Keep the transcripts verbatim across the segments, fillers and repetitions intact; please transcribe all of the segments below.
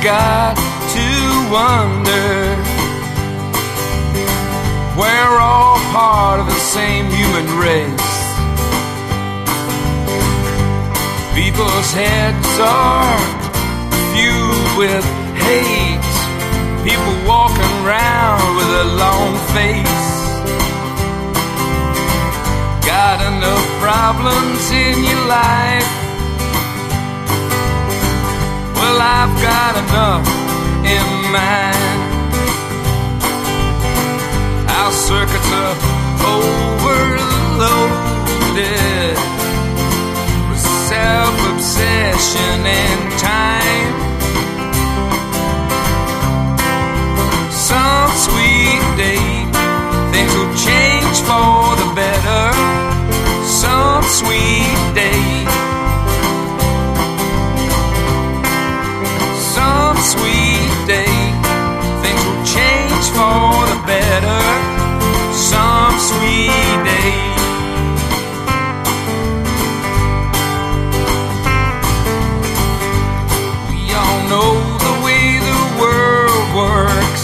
got to wonder. We're all part of the same human race. People's heads are filled with hate. People walking around with a long face. Got enough problems in your life? Well, I've got enough in mine. Our circuits are overloaded with self-obsession and time. Some sweet day things will change for the better. Some sweet day, some sweet day things will change for the better. Some sweet day. We all know the way the world works.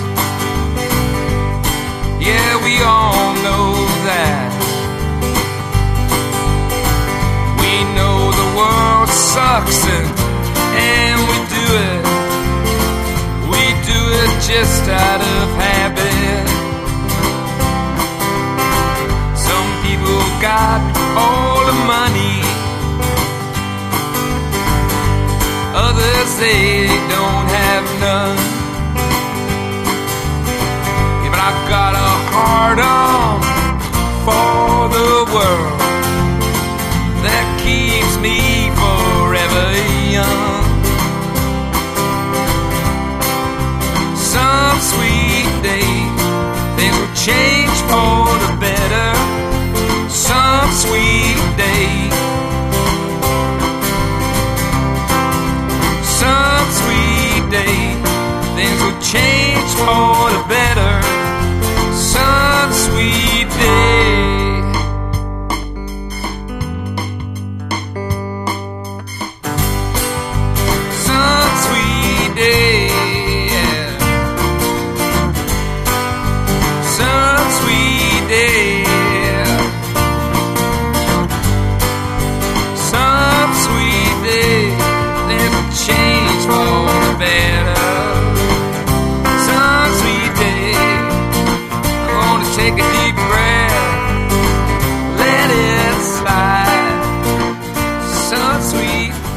Yeah, we all know that. We know the world sucks and, and we do it. We do it just out of habit. Some people got all the money, others they don't have none. Yeah, but I've got a heart on for the world that keeps me forever young. Some sweet day things will change for the better. Some sweet day, some sweet day things will change for the better. Some sweet day. Sweet